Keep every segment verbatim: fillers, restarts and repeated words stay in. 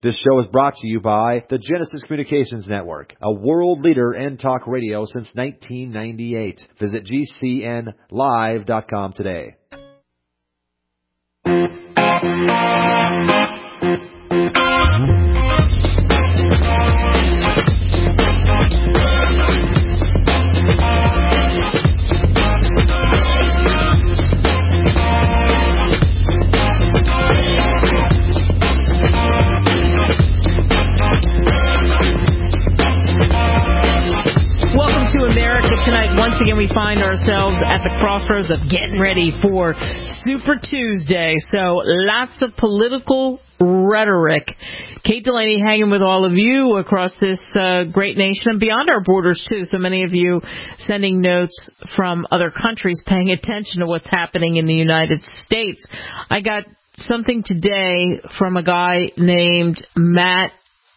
This show is brought to you by the Genesis Communications Network, a world leader in talk radio since nineteen ninety-eight. Visit G C N live dot com today. Once again, we find ourselves at the crossroads of getting ready for Super Tuesday. So lots of political rhetoric. Kate Delaney hanging with all of you across this uh, great nation and beyond our borders, too. So many of you sending notes from other countries paying attention to what's happening in the United States. I got something today from a guy named Matt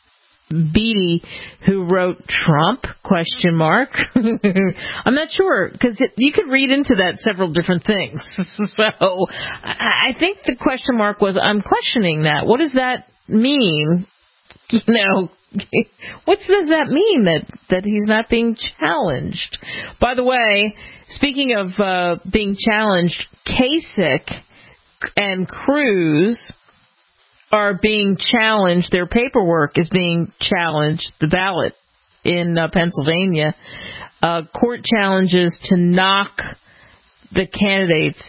Beatty, who wrote Trump, question mark. I'm not sure, because you could read into that several different things. So I think the question mark was, I'm questioning that. What does that mean? You know, what does that mean, that, that he's not being challenged? By the way, speaking of uh, being challenged, Kasich and Cruz are being challenged. Their paperwork is being challenged, the ballot in uh, Pennsylvania. Uh, court challenges to knock the candidates,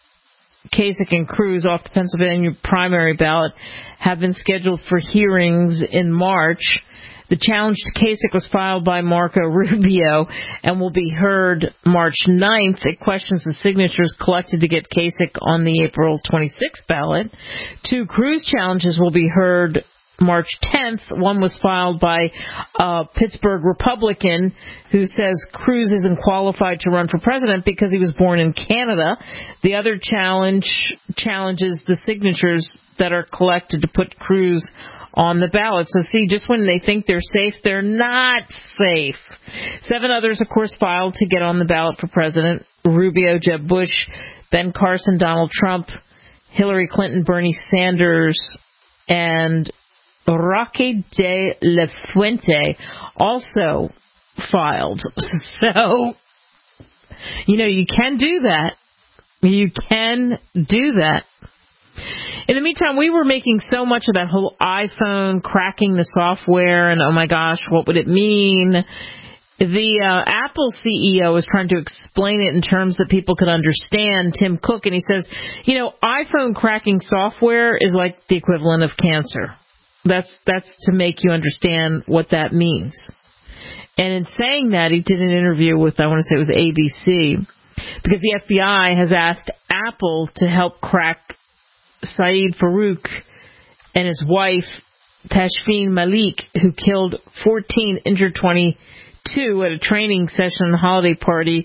Kasich and Cruz, off the Pennsylvania primary ballot have been scheduled for hearings in March. The challenge to Kasich was filed by Marco Rubio and will be heard March ninth. It questions the signatures collected to get Kasich on the April twenty-sixth ballot. Two Cruz challenges will be heard March tenth. One was filed by a Pittsburgh Republican who says Cruz isn't qualified to run for president because he was born in Canada. The other challenge challenges the signatures that are collected to put Cruz on the ballot. So see, just when they think they're safe, they're not safe. Seven others, of course, filed to get on the ballot for president: Rubio, Jeb Bush, Ben Carson, Donald Trump, Hillary Clinton, Bernie Sanders, and Roque de la Fuente also filed. So, you know, you can do that. You can do that. In the meantime, we were making so much of that whole iPhone cracking the software, and oh my gosh, what would it mean? The uh, Apple C E O is trying to explain it in terms that people could understand, Tim Cook, and he says, you know, iPhone cracking software is like the equivalent of cancer. That's that's to make you understand what that means. And in saying that, he did an interview with, I want to say it was A B C, because the F B I has asked Apple to help crack Saeed Farouk and his wife, Tashfeen Malik, who killed fourteen, injured twenty-two at a training session and holiday party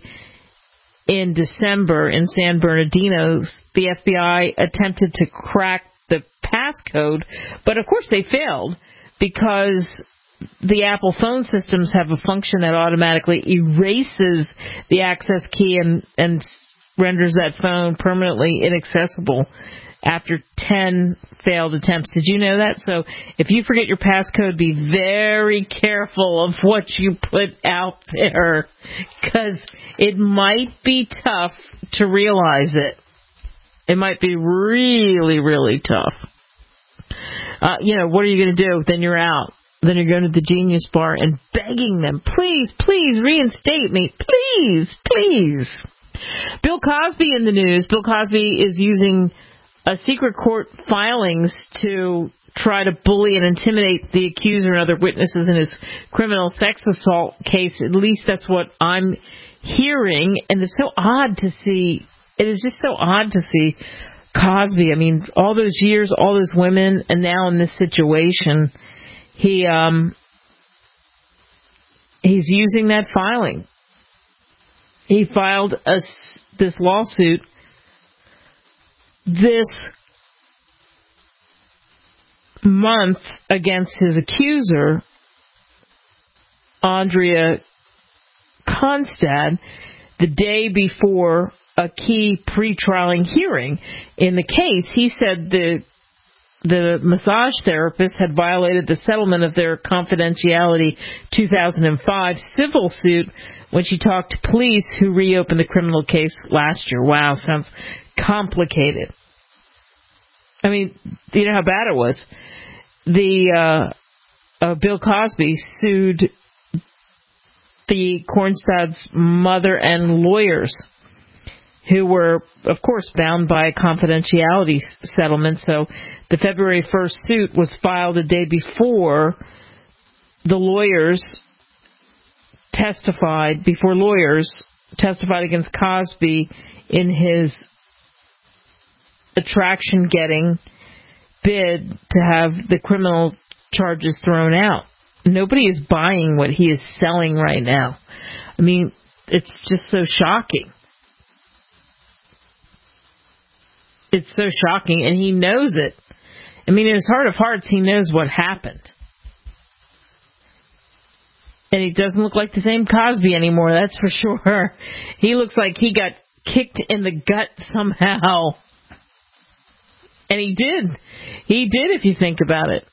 in December in San Bernardino. The F B I attempted to crack the passcode, but of course they failed because the Apple phone systems have a function that automatically erases the access key and, and renders that phone permanently inaccessible after ten failed attempts. Did you know that? So if you forget your passcode, be very careful of what you put out there, because it might be tough to realize it. It might be really, really tough. Uh, you know, what are you going to do? Then you're out. Then you're going to the Genius Bar and begging them, please, please reinstate me. Please, please. Bill Cosby in the news. Bill Cosby is using a secret court filings to try to bully and intimidate the accuser and other witnesses in his criminal sex assault case. At least that's what I'm hearing. And it's so odd to see. It is just so odd to see Cosby. I mean, all those years, all those women, and now in this situation, he um he's using that filing. He filed a, this lawsuit this month against his accuser, Andrea Constad, the day before a key pre-trialing hearing in the case. He said the the massage therapist had violated the settlement of their confidentiality two thousand five civil suit when she talked to police who reopened the criminal case last year. Wow, sounds complicated. I mean, you know how bad it was. The uh, uh, Bill Cosby sued the Cornstad's mother and lawyers, who were, of course, bound by a confidentiality settlement. So the February first suit was filed a day before the lawyers testified, before lawyers testified against Cosby in his attraction-getting bid to have the criminal charges thrown out. Nobody is buying what he is selling right now. I mean, it's just so shocking. It's so shocking, and he knows it. I mean, in his heart of hearts, he knows what happened. And he doesn't look like the same Cosby anymore, that's for sure. He looks like he got kicked in the gut somehow. And he did. He did, if you think about it.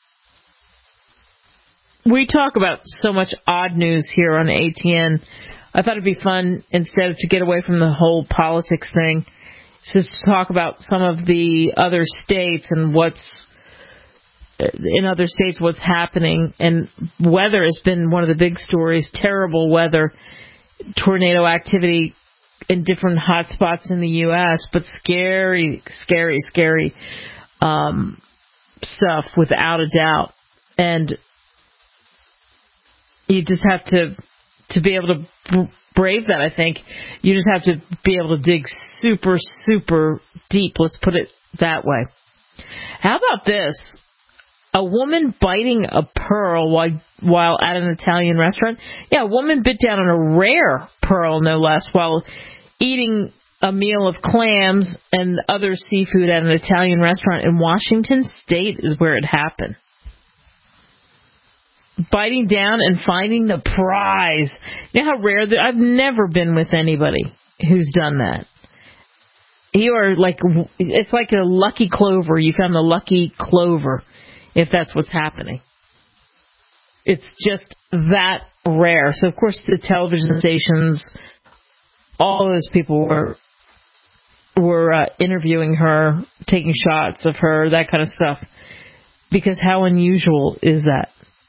We talk about so much odd news here on A T N. I thought it'd be fun, instead of to get away from the whole politics thing, just to talk about some of the other states and what's in other states, what's happening. And weather has been one of the big stories. Terrible weather, tornado activity in different hot spots in the U S, but scary, scary, scary um, stuff without a doubt. And you just have to to be able to brave that, I think. You just have to be able to dig super, super deep. Let's put it that way. How about this? A woman biting a pearl while, while at an Italian restaurant. Yeah, a woman bit down on a rare pearl, no less, while eating a meal of clams and other seafood at an Italian restaurant in Washington State is where it happened. Biting down and finding the prize. You know how rare that? I've never been with anybody who's done that. You are like, it's like a lucky clover. You found the lucky clover, if that's what's happening. It's just that rare. So, of course, the television stations, all those people were were uh, interviewing her, taking shots of her, that kind of stuff. Because how unusual is that?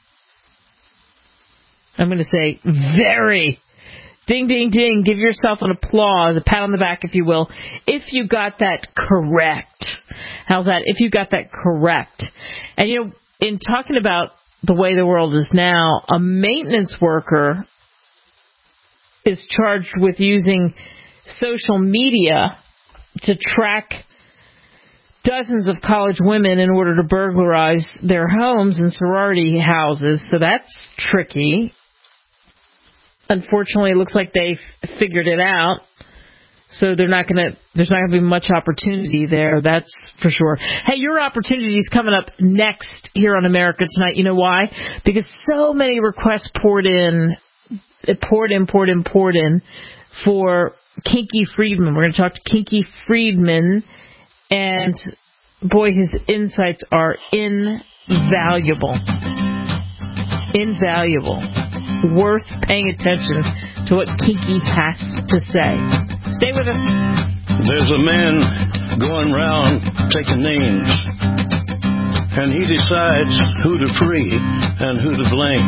I'm going to say very. Ding, ding, ding. Give yourself an applause, a pat on the back, if you will, if you got that correct. How's that? If you got that correct. And, you know, in talking about the way the world is now, a maintenance worker is charged with using social media to track dozens of college women in order to burglarize their homes and sorority houses. So that's tricky. Unfortunately, it looks like they've figured it out. So they're not going to, there's not going to be much opportunity there, that's for sure. Hey, your opportunity is coming up next here on America Tonight. You know why? Because so many requests poured in, poured in, poured in, poured in for Kinky Friedman. We're going to talk to Kinky Friedman, and boy, his insights are invaluable. Invaluable. Worth paying attention to what Kinky has to say. Stay with us. There's a man going round taking names, and he decides who to free and who to blame.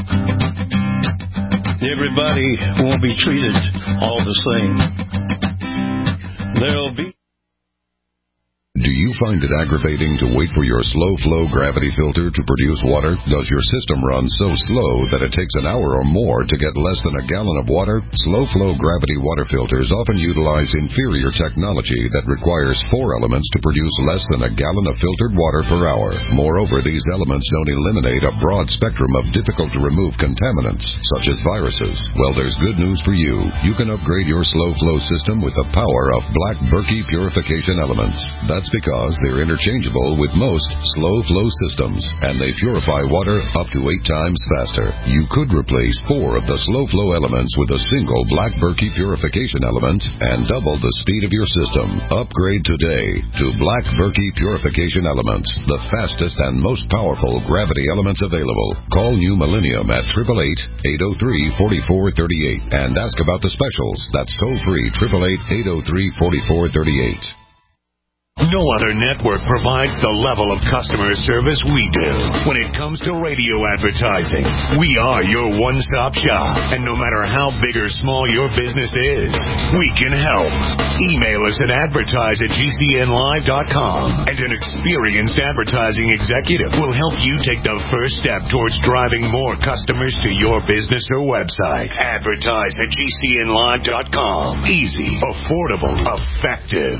Everybody won't be treated all the same. There'll be... Do you find it aggravating to wait for your slow-flow gravity filter to produce water? Does your system run so slow that it takes an hour or more to get less than a gallon of water? Slow-flow gravity water filters often utilize inferior technology that requires four elements to produce less than a gallon of filtered water per hour. Moreover, these elements don't eliminate a broad spectrum of difficult-to-remove contaminants, such as viruses. Well, there's good news for you. You can upgrade your slow-flow system with the power of Black Berkey purification elements. That's That's because they're interchangeable with most slow-flow systems, and they purify water up to eight times faster. You could replace four of the slow-flow elements with a single Black Berkey purification element and double the speed of your system. Upgrade today to Black Berkey purification elements, the fastest and most powerful gravity elements available. Call New Millennium at eight eight eight, eight oh three, four four three eight and ask about the specials. That's toll-free, eight eight eight, eight oh three, four four three eight. No other network provides the level of customer service we do when it comes to radio advertising. We are your one-stop shop, and no matter how big or small your business is, we can help. Email us at advertise at G C N live dot com, and an experienced advertising executive will help you take the first step towards driving more customers to your business or website. Advertise at G C N live dot com. Easy, affordable, effective.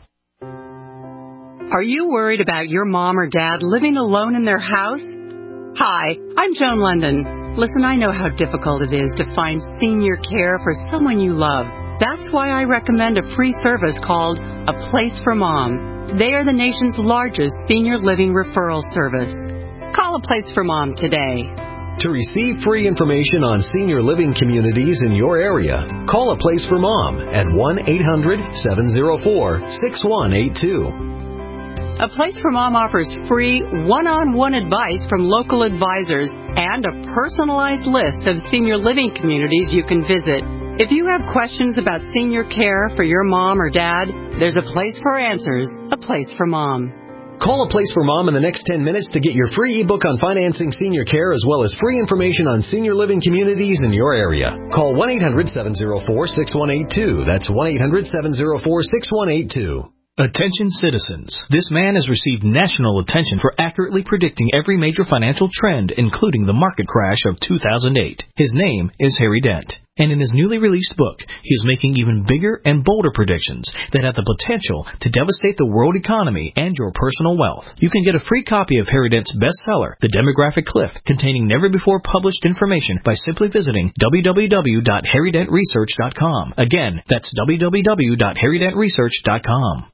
Are you worried about your mom or dad living alone in their house? Hi, I'm Joan London. Listen, I know how difficult it is to find senior care for someone you love. That's why I recommend a free service called A Place for Mom. They are the nation's largest senior living referral service. Call A Place for Mom today. To receive free information on senior living communities in your area, call A Place for Mom at one eight hundred, seven oh four, six one eight two. A Place for Mom offers free one-on-one advice from local advisors and a personalized list of senior living communities you can visit. If you have questions about senior care for your mom or dad, there's a place for answers. A Place for Mom. Call A Place for Mom in the next ten minutes to get your free ebook on financing senior care as well as free information on senior living communities in your area. Call one eight hundred, seven oh four, six one eight two. That's one eight hundred, seven oh four, six one eight two. Attention citizens. This man has received national attention for accurately predicting every major financial trend, including the market crash of two thousand eight. His name is Harry Dent. And in his newly released book, he is making even bigger and bolder predictions that have the potential to devastate the world economy and your personal wealth. You can get a free copy of Harry Dent's bestseller, The Demographic Cliff, containing never-before-published information by simply visiting w w w dot harry dent research dot com. Again, that's w w w dot harry dent research dot com.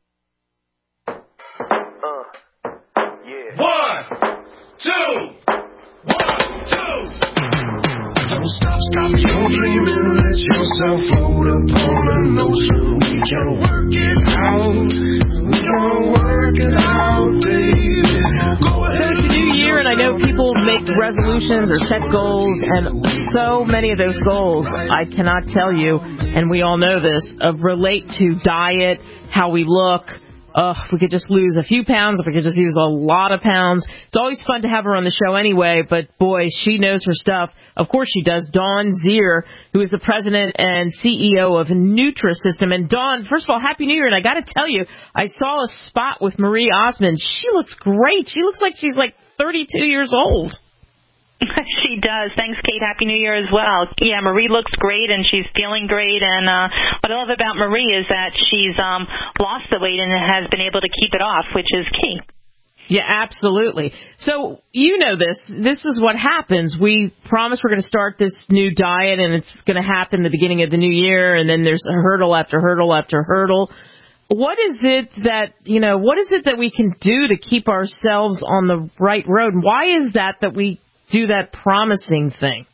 One, two, one, two. Don't stop, stop your dreaming. Let yourself float upon an ocean. We can work it out. We can work it out, baby. Go ahead. So it's a new year, and I know people make resolutions or set goals, and so many of those goals, I cannot tell you, and we all know this, of relate to diet, how we look. Uh, if we could just lose a few pounds, if we could just lose a lot of pounds. It's always fun to have her on the show anyway, but boy, she knows her stuff. Of course she does. Dawn Zier, who is the president and C E O of Nutrisystem. And Dawn, first of all, Happy New Year. And I got to tell you, I saw a spot with Marie Osmond. She looks great. She looks like she's like thirty-two years old. She does. Thanks, Kate. Happy New Year as well. Yeah, Marie looks great, and she's feeling great. And uh, what I love about Marie is that she's um, lost the weight and has been able to keep it off, which is key. Yeah, absolutely. So you know this. This is what happens. We promise we're going to start this new diet, and it's going to happen at the beginning of the new year, and then there's a hurdle after hurdle after hurdle. What is it that, you know, what is it that we can do to keep ourselves on the right road? Why is that that we do that promising thing?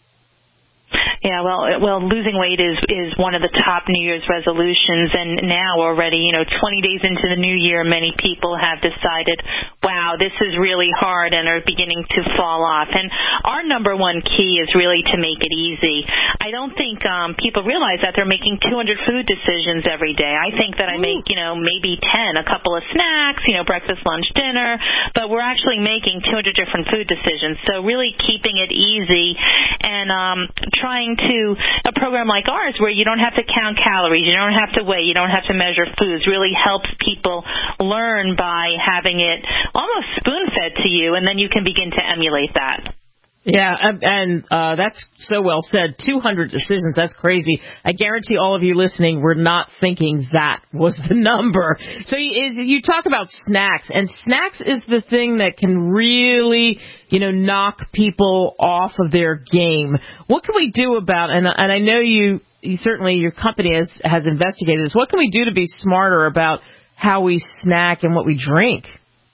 Yeah, well, well, losing weight is is one of the top New Year's resolutions, and now already, you know, twenty days into the new year, many people have decided, wow, this is really hard, and are beginning to fall off. And our number one key is really to make it easy. I don't think um, people realize that they're making two hundred food decisions every day. I think that I make, you know, maybe ten, a couple of snacks, you know, breakfast, lunch, dinner, but we're actually making two hundred different food decisions. So really keeping it easy and um, trying to a program like ours where you don't have to count calories, you don't have to weigh, you don't have to measure foods, really helps people learn by having it almost spoon-fed to you, and then you can begin to emulate that. Yeah, and uh, that's so well said. two hundred decisions, that's crazy. I guarantee all of you listening were not thinking that was the number. So is, you talk about snacks, and snacks is the thing that can really, you know, knock people off of their game. What can we do about, and, and I know you, you certainly, your company has, has investigated this, what can we do to be smarter about how we snack and what we drink.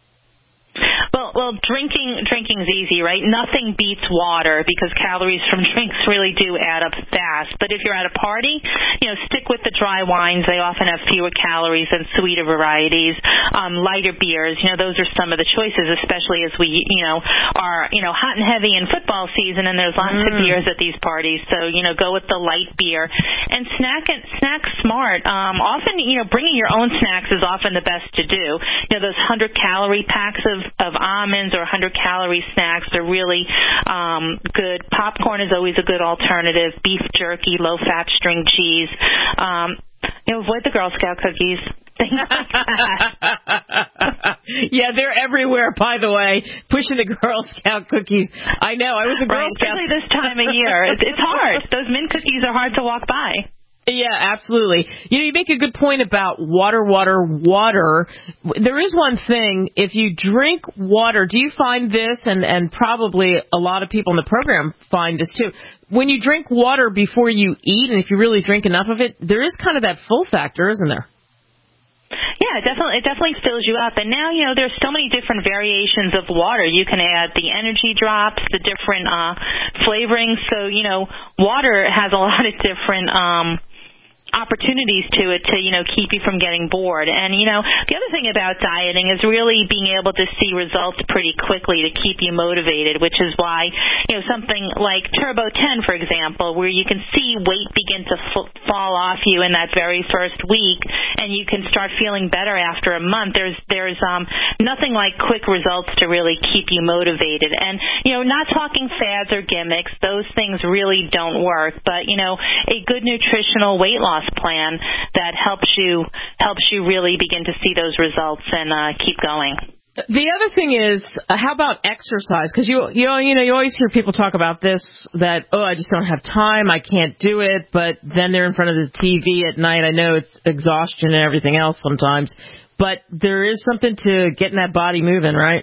Well, well, drinking drinking's easy, right? Nothing beats water because calories from drinks really do add up fast. But if you're at a party, you know, stick with the dry wines. They often have fewer calories than sweeter varieties. Um, lighter beers, you know, those are some of the choices, especially as we, you know, are, you know, hot and heavy in football season, and there's lots mm. of beers at these parties. So, you know, go with the light beer and snack and snack smart. Um, often, you know, bringing your own snacks is often the best to do. You know, those one hundred calorie packs of of almonds or one hundred calorie snacks are really um, good. Popcorn is always a good alternative. Beef jerky, low-fat string cheese. Um, you know, avoid the Girl Scout cookies. Things like that. Yeah, they're everywhere, by the way, pushing the Girl Scout cookies. I know. I was a Girl right, Scout. Especially this time of year. It's, it's hard. Those mint cookies are hard to walk by. Yeah, absolutely. You know, you make a good point about water, water, water. There is one thing. If you drink water, do you find this, and, and probably a lot of people in the program find this too, when you drink water before you eat, and if you really drink enough of it, there is kind of that full factor, isn't there? Yeah, it definitely, it definitely fills you up. And now, you know, there's so many different variations of water. You can add the energy drops, the different uh, flavorings. So, you know, water has a lot of different um opportunities to it to, you know, keep you from getting bored. And, you know, the other thing about dieting is really being able to see results pretty quickly to keep you motivated, which is why, you know, something like Turbo ten, for example, where you can see weight begin to f- fall off you in that very first week, and you can start feeling better after a month. There's there's um nothing like quick results to really keep you motivated. And, you know, not talking fads or gimmicks. Those things really don't work. But, you know, a good nutritional weight loss plan that helps you helps you really begin to see those results and uh, keep going. The other thing is, uh, how about exercise? Because you you know you know you always hear people talk about this, that oh, I just don't have time, I can't do it. But then they're in front of the T V at night. I know it's exhaustion and everything else sometimes, but there is something to getting that body moving, right?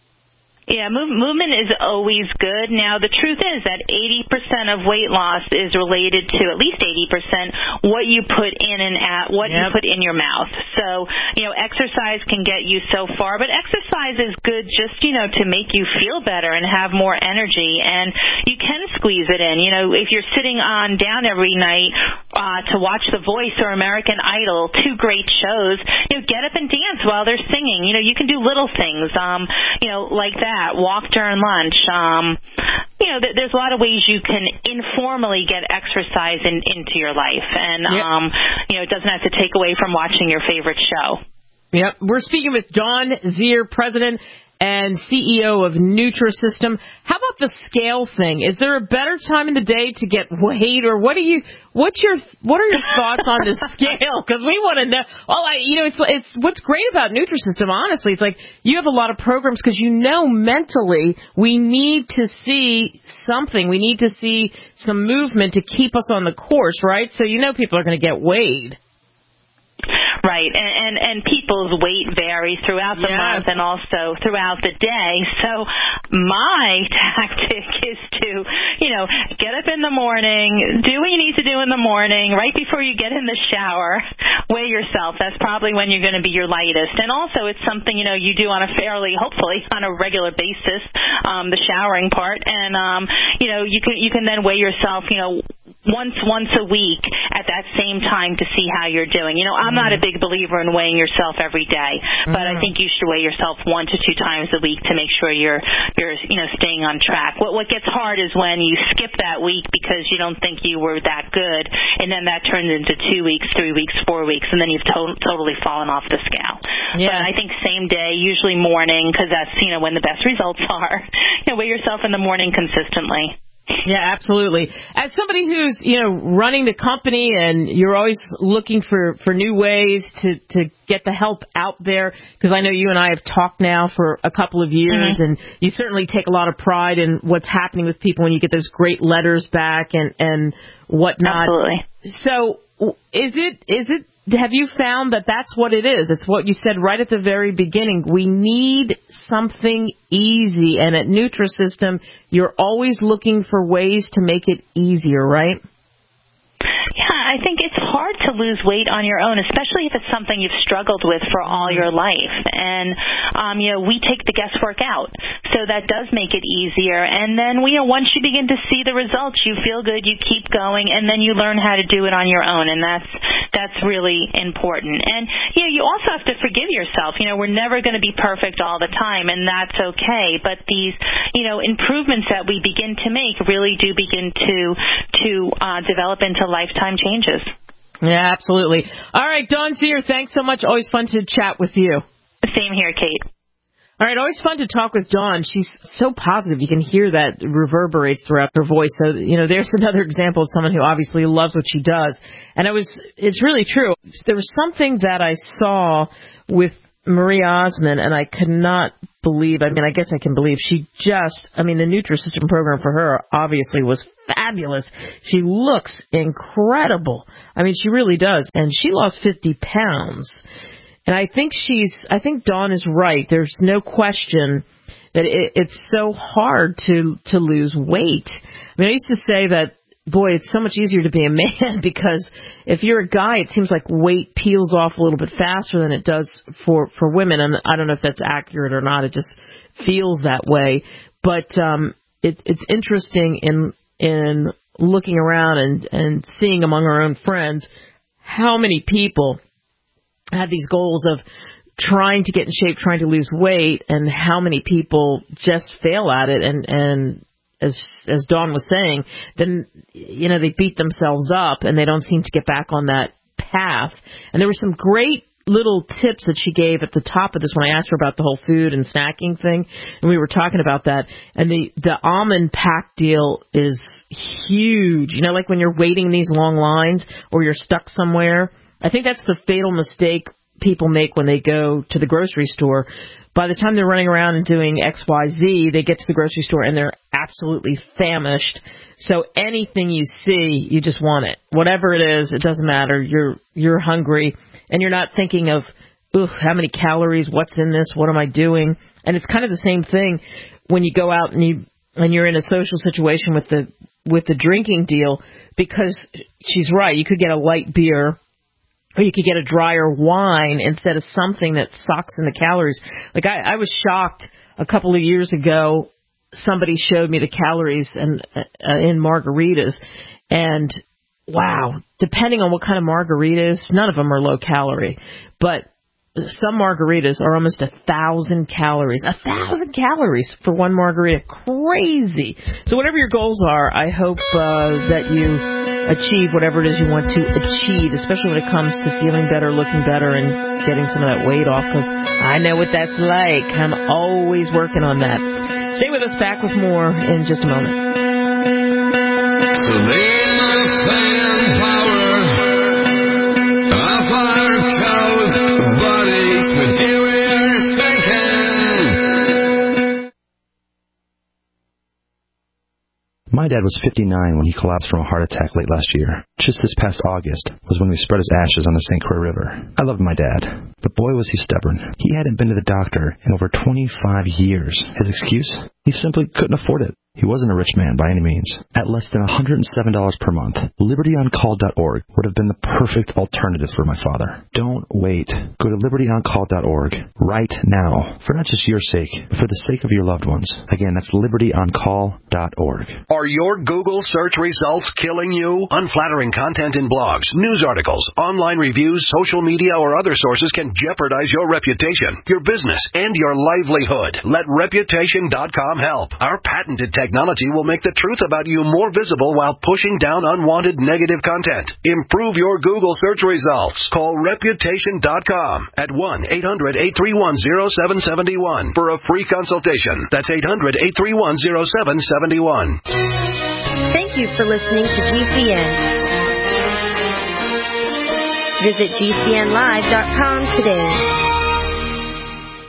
Yeah, move, movement is always good. Now, the truth is that eighty percent of weight loss is related to, at least eighty percent, what you put in and at, what yep. you put in your mouth. So, you know, exercise can get you so far, but exercise is good just, you know, to make you feel better and have more energy. And you can squeeze it in. You know, if you're sitting on down every night uh, to watch The Voice or American Idol, two great shows, you know, get up and dance while they're singing. You know, you can do little things, um, you know, like that. Walk during lunch. Um, you know, th- there's a lot of ways you can informally get exercise in, into your life, and yep. um, you know, it doesn't have to take away from watching your favorite show. Yep, we're speaking with Dawn Zier, President and C E O of Nutrisystem. How about the scale thing? Is there a better time in the day to get weight, or what do you? What's your what are your thoughts on the scale? Because we want to know. All I, you know, it's it's what's great about Nutrisystem. Honestly, it's like you have a lot of programs because you know mentally we need to see something. We need to see some movement to keep us on the course, right? So you know people are going to get weighed. Right, and, and and people's weight varies throughout the yes. month and also throughout the day. So my tactic is to, you know, get up in the morning, do what you need to do in the morning, right before you get in the shower, weigh yourself. That's probably when you're going to be your lightest. And also it's something, you know, you do on a fairly, hopefully, on a regular basis, um, the showering part. And, um, you know, you can you can then weigh yourself, you know, once once a week at that same time to see how you're doing. You know, I'm not a big believer in weighing yourself every day, but mm-hmm. I think you should weigh yourself one to two times a week to make sure you're you're you know staying on track. What what gets hard is when you skip that week because you don't think you were that good, and then that turns into two weeks, three weeks, four weeks, and then you've to- totally fallen off the scale. Yeah. But I think same day, usually morning, because that's you know when the best results are. You know, weigh yourself in the morning consistently. Yeah, absolutely. As somebody who's, you know, running the company and you're always looking for, for new ways to, to get the help out there, because I know you and I have talked now for a couple of years, mm-hmm. and you certainly take a lot of pride in what's happening with people when you get those great letters back and, and whatnot. Absolutely. So is it, is it, have you found that that's what it is? It's what you said right at the very beginning. We need something easy. And at Nutrisystem, you're always looking for ways to make it easier, right? Yeah, I think it's hard to lose weight on your own, especially if it's something you've struggled with for all your life. And, um, you know, we take the guesswork out. So that does make it easier. And then, you know, once you begin to see the results, you feel good, you keep going, and then you learn how to do it on your own. And that's, that's really important. And, you know, you also have to forgive yourself. You know, we're never going to be perfect all the time, and that's okay. But these, you know, improvements that we begin to make really do begin to, to, uh, develop into lifetime changes. Yeah, absolutely. All right, Dawn Zier, thanks so much. Always fun to chat with you. Same here, Kate. All right, always fun to talk with Dawn. She's so positive. You can hear that reverberates throughout her voice. So, you know, there's another example of someone who obviously loves what she does. And it was, it's really true. There was something that I saw with Marie Osmond, and I could not believe, I mean, I guess I can believe, she just, I mean, the Nutrisystem program for her obviously was fabulous. She looks incredible. I mean, she really does. And she lost fifty pounds. And I think she's, I think Dawn is right. There's no question that it, it's so hard to, to lose weight. I mean, I used to say that, boy, it's so much easier to be a man because if you're a guy, it seems like weight peels off a little bit faster than it does for, for women. And I don't know if that's accurate or not. It just feels that way. But um, it, it's interesting in in looking around and, and seeing among our own friends how many people had these goals of trying to get in shape, trying to lose weight, and how many people just fail at it. And, and as as Dawn was saying, then, you know, they beat themselves up and they don't seem to get back on that path. And there were some great little tips that she gave at the top of this when I asked her about the whole food and snacking thing, and we were talking about that. And the, the almond pack deal is huge. You know, like when you're waiting these long lines or you're stuck somewhere. I think that's the fatal mistake people make when they go to the grocery store. By the time they're running around and doing X Y Z, they get to the grocery store and they're absolutely famished. So anything you see, you just want it. Whatever it is, it doesn't matter. You're you're hungry, and you're not thinking of, ooh, how many calories, what's in this, what am I doing? And it's kind of the same thing when you go out and you and you're in a social situation with the with the drinking deal, because she's right. You could get a light beer, or you could get a drier wine instead of something that sucks in the calories. Like, I, I was shocked a couple of years ago. Somebody showed me the calories and uh, in margaritas. And, wow, depending on what kind of margarita is, none of them are low calorie. But some margaritas are almost a thousand calories. A thousand calories for one margarita. Crazy. So whatever your goals are, I hope uh, that you achieve whatever it is you want to achieve, especially when it comes to feeling better, looking better, and getting some of that weight off, because I know what that's like. I'm always working on that. Stay with us. Back with more in just a moment. My dad was fifty-nine when he collapsed from a heart attack late last year. Just this past August was when we spread his ashes on the Saint Croix River. I loved my dad, but boy was he stubborn. He hadn't been to the doctor in over twenty-five years. His excuse? He simply couldn't afford it. He wasn't a rich man by any means. At less than one hundred seven dollars per month, liberty on call dot org would have been the perfect alternative for my father. Don't wait. Go to liberty on call dot org right now, for not just your sake, but for the sake of your loved ones. Again, that's liberty on call dot org. Are your Google search results killing you? Unflattering content in blogs, news articles, online reviews, social media, or other sources can jeopardize your reputation, your business, and your livelihood. Let reputation dot com help. Our patented technology will make the truth about you more visible while pushing down unwanted negative content. Improve your Google search results. Call reputation dot com at one eight hundred eight three one zero seven seven one for a free consultation. That's eight hundred eight three one zero seven seven one. Thank you for listening to G C N. Visit G C N live dot com today.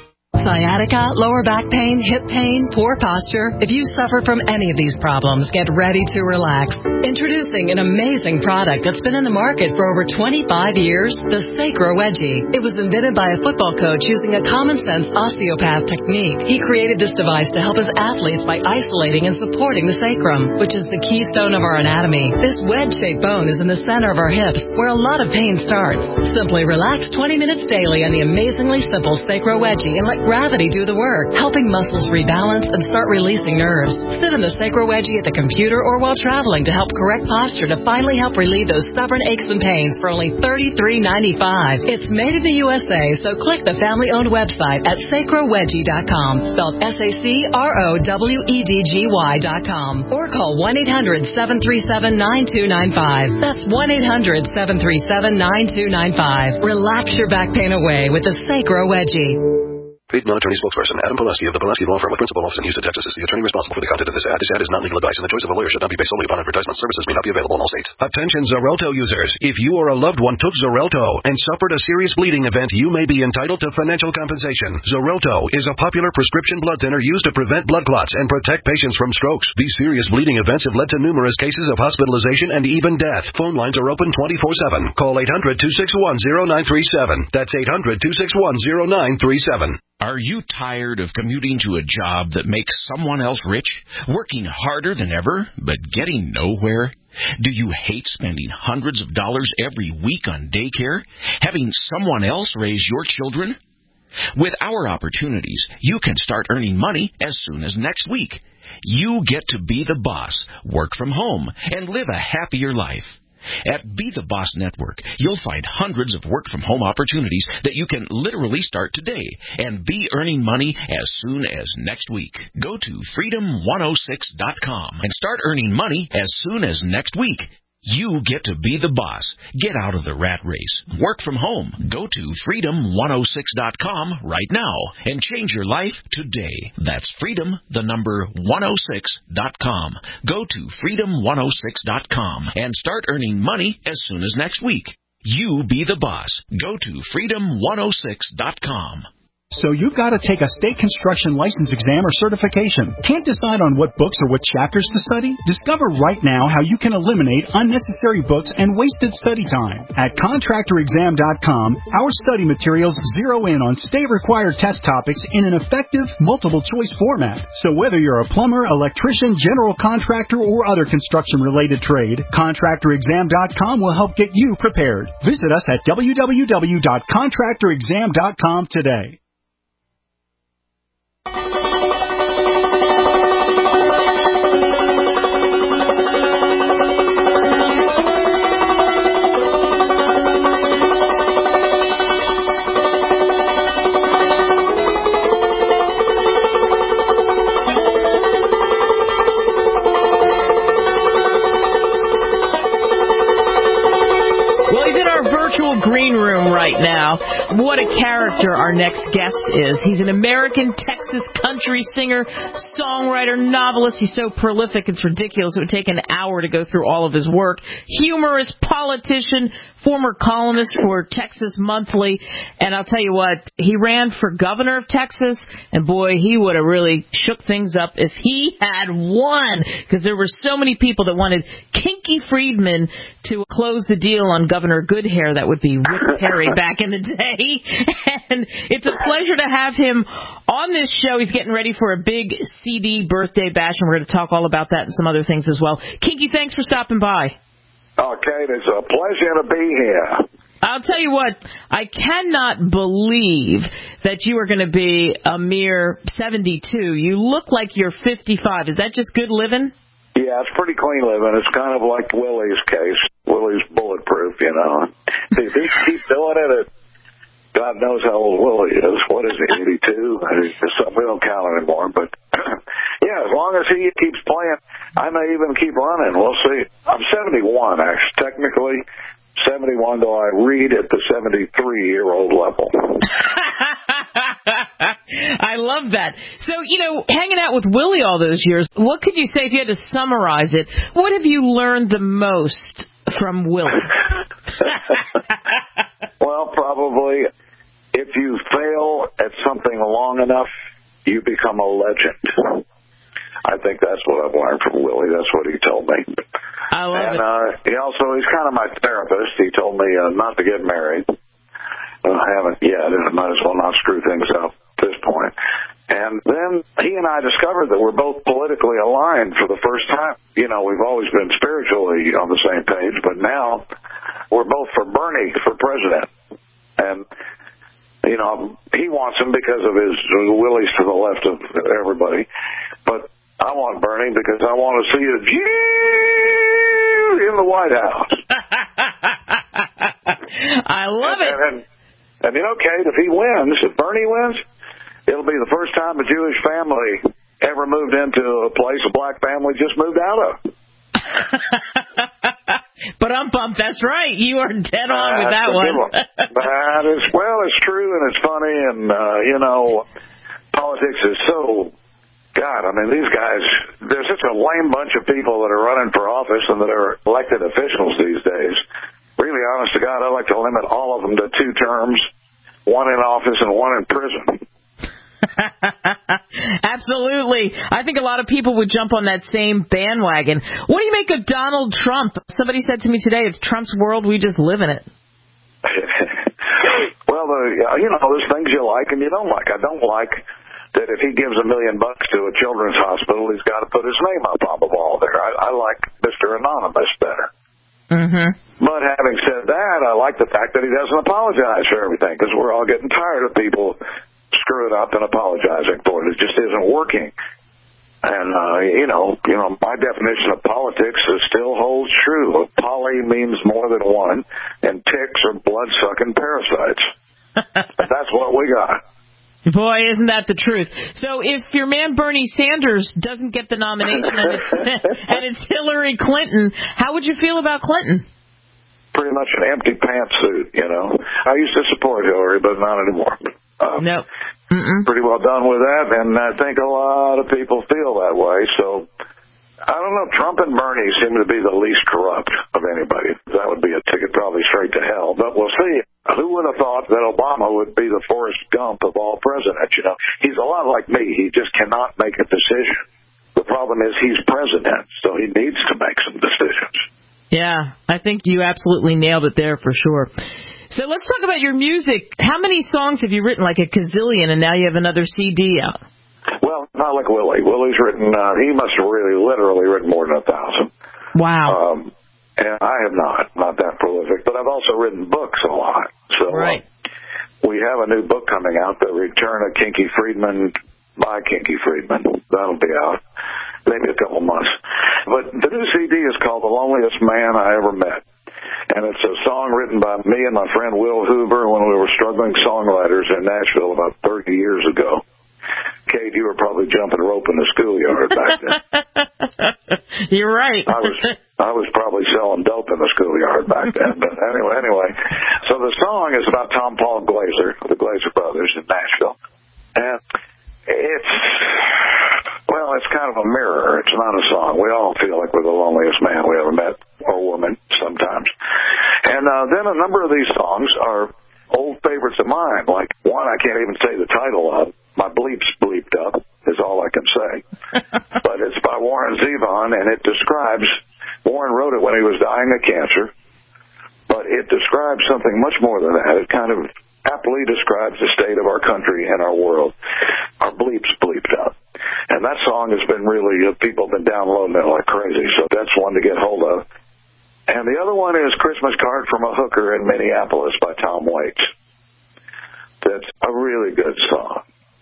sciatica, lower back pain, hip pain, poor posture. If you suffer from any of these problems, get ready to relax. Introducing an amazing product that's been in the market for over twenty-five years, the Sacro Wedgie. It was invented by a football coach using a common-sense osteopath technique. He created this device to help his athletes by isolating and supporting the sacrum, which is the keystone of our anatomy. This wedge-shaped bone is in the center of our hips, where a lot of pain starts. Simply relax twenty minutes daily on the amazingly simple Sacro Wedgie and let gravity do the work, helping muscles rebalance and start releasing nerves. Sit in the Sacro Wedgie at the computer or while traveling to help correct posture to finally help relieve those stubborn aches and pains for only thirty-three ninety-five. It's made in the U S A, so click the family-owned website at sacro wedgie dot com, spelled S A C R O W E D G Y dot com, or call one eight hundred seven three seven nine two nine five. That's one eight hundred seven three seven nine two nine five. Relax your back pain away with the Sacro Wedgie. Paid non-attorney spokesperson Adam Pulaski of the Pulaski Law Firm with principal office in Houston, Texas, is the attorney responsible for the content of this ad. This ad is not legal advice, and the choice of a lawyer should not be based solely upon advertisement. Services may not be available in all states. Attention Xarelto users. If you or a loved one took Xarelto and suffered a serious bleeding event, you may be entitled to financial compensation. Xarelto is a popular prescription blood thinner used to prevent blood clots and protect patients from strokes. These serious bleeding events have led to numerous cases of hospitalization and even death. Phone lines are open twenty-four seven. Call eight hundred two six one zero nine three seven. That's eight hundred two six one zero nine three seven. Are you tired of commuting to a job that makes someone else rich, working harder than ever, but getting nowhere? Do you hate spending hundreds of dollars every week on daycare, having someone else raise your children? With our opportunities, you can start earning money as soon as next week. You get to be the boss, work from home, and live a happier life. At Be the Boss Network, you'll find hundreds of work-from-home opportunities that you can literally start today and be earning money as soon as next week. Go to freedom one oh six dot com and start earning money as soon as next week. You get to be the boss. Get out of the rat race. Work from home. Go to freedom one oh six dot com right now and change your life today. That's freedom, the number one oh six dot com. Go to freedom one oh six dot com and start earning money as soon as next week. You be the boss. Go to freedom one oh six dot com. So you've got to take a state construction license exam or certification. Can't decide on what books or what chapters to study? Discover right now how you can eliminate unnecessary books and wasted study time. At contractor exam dot com, our study materials zero in on state-required test topics in an effective, multiple-choice format. So whether you're a plumber, electrician, general contractor, or other construction-related trade, contractor exam dot com will help get you prepared. Visit us at w w w dot contractor exam dot com today. Green room right now. What a character our next guest is. He's an American Texas country singer, songwriter, novelist. He's so prolific, it's ridiculous. It would take an hour to go through all of his work. Humorist, politician, former columnist for Texas Monthly. And I'll tell you what, he ran for governor of Texas, and boy, he would have really shook things up if he had won, because there were so many people that wanted Kinky Friedman to close the deal on Governor Goodhair. That would be Rick Perry back in the day. And it's a pleasure to have him on this show. He's getting ready for a big C D birthday bash, and we're going to talk all about that and some other things as well. Kinky, thanks for stopping by. Okay, it's a pleasure to be here. I'll tell you what, I cannot believe that you are going to be a mere seventy-two. You look like you're fifty-five. Is that just good living? Yeah, it's pretty clean living. It's kind of like Willie's case. Willie's bulletproof, you know. If he keep doing it, it, God knows how old Willie is. What is he, eighty-two? We don't count anymore. But, yeah, as long as he keeps playing, I may even keep running. We'll see. I'm seventy-one, actually, technically. seventy-one, though I read at the seventy-three-year-old level. I love that. So, you know, hanging out with Willie all those years, what could you say if you had to summarize it? What have you learned the most from Willie? Well, probably if you fail at something long enough, you become a legend. I think that's what I've learned from Willie. That's what he told me. I love and, it. Uh, he also, he's kind of my therapist. He told me uh, not to get married. Well, I haven't yet, and I might as well not screw things up at this point. And then he and I discovered that we're both politically aligned for the first time. You know, we've always been spiritually on the same page, but now we're both for Bernie for president. And, you know, he wants him because of his Willie's to the left of everybody. But I want Bernie because I want to see a Jew in the White House. I love and, it. And, and, and, you know, Kate, if he wins, if Bernie wins, it'll be the first time a Jewish family ever moved into a place a black family just moved out of. But I'm bummed. That's right. You are dead on with that one. one. That is, well, it's true and it's funny, and, uh, you know, politics is so... God, I mean, these guys, there's such a lame bunch of people that are running for office and that are elected officials these days. Really, honest to God, I'd like to limit all of them to two terms, one in office and one in prison. Absolutely. I think a lot of people would jump on that same bandwagon. What do you make of Donald Trump? Somebody said to me today, it's Trump's world, we just live in it. Well, the, you know, there's things you like and you don't like. I don't like that if he gives a million bucks to a children's hospital, he's got to put his name up on the wall there. I, I like Mister Anonymous better. Mm-hmm. But having said that, I like the fact that he doesn't apologize for everything, because we're all getting tired of people screwing up and apologizing for it. It just isn't working. And, uh, you know, you know, my definition of politics is still holds true. Poly means more than one, and ticks are blood-sucking parasites. That's what we got. Boy, isn't that the truth. So if your man Bernie Sanders doesn't get the nomination and it's, and it's Hillary Clinton, how would you feel about Clinton? Pretty much an empty pantsuit, you know. I used to support Hillary, but not anymore. Uh, no. Mm-mm. Pretty well done with that, and I think a lot of people feel that way. So, I don't know, Trump and Bernie seem to be the least corrupt of anybody. That would be a ticket probably straight to hell, but we'll see. Who would have thought that Obama would be the Forrest Gump of all presidents? You know, he's a lot like me. He just cannot make a decision. The problem is he's president, so he needs to make some decisions. Yeah, I think you absolutely nailed it there for sure. So let's talk about your music. How many songs have you written? Like a gazillion, and now you have another C D out. Well, not like Willie. Willie's written, uh, he must have really literally written more than a thousand. Wow. Um, and I have not, not that prolific, but I've also written books a lot. So right. uh, we have a new book coming out, The Return of Kinky Friedman by Kinky Friedman. That'll be out maybe a couple months. But the new C D is called The Loneliest Man I Ever Met. And it's a song written by me and my friend Will Hoover when we were struggling songwriters in Nashville about thirty years ago. Kate, you were probably jumping rope in the schoolyard back then. You're right. I was I was probably selling dope in the schoolyard back then. But anyway, anyway. So the song is about Tom Paul Glaser, the Glaser brothers in Nashville. And it's, well, it's kind of a mirror. It's not a song. We all feel like we're the loneliest man we ever met, or woman, sometimes. And uh, then a number of these songs are old favorites of mine. Like one I can't even say the title of. My bleeps bleeped up is all I can say. But it's by Warren Zevon, and it describes, Warren wrote it when he was dying of cancer, but it describes something much more than that. It kind of aptly describes the state of our country and our world. Our bleeps bleeped up. And that song has been really, people have been downloading it like crazy, so that's one to get hold of. And the other one is Christmas Card from a Hooker in Minneapolis by Tom Waits. That's a really good song.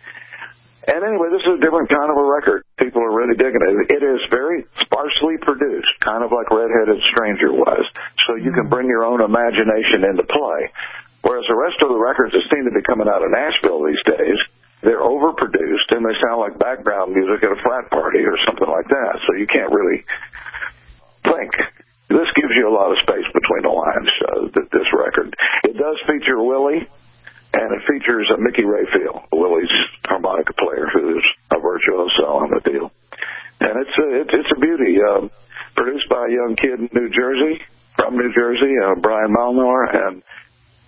And anyway, this is a different kind of a record. People are really digging it. It is very sparsely produced, kind of like Red-Headed Stranger was. So you can bring your own imagination into play. Whereas the rest of the records that seem to be coming out of Nashville these days, they're overproduced and they sound like background music at a frat party or something like that. So you can't really think. This gives you a lot of space between the lines, uh, this record. It does feature Willie. And it features uh, Mickey Rayfield, Willie's harmonica player, who is a virtuoso on the deal. And it's a, it's, it's a beauty. Uh, produced by a young kid in New Jersey, from New Jersey, uh, Brian Malnor, and